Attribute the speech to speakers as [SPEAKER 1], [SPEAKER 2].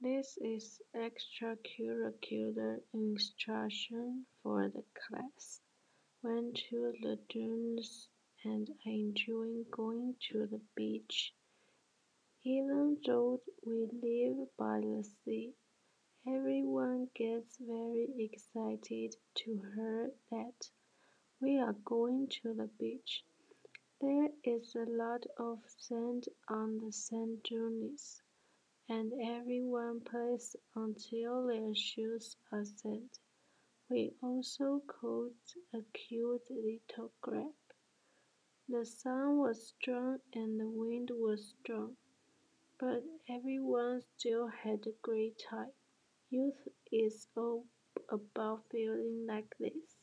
[SPEAKER 1] This is extracurricular instruction for the class. Went to the dunes and I enjoy going to the beach. Even though we live by the sea, everyone gets very excited to hear that we are going to the beach. There is a lot of sand on the sand dunes, and everyone plays until their shoes are sand. We also caught a cute little crab. The sun was strong and the wind was strong, but everyone still had a great time. Youth is all about feeling like this.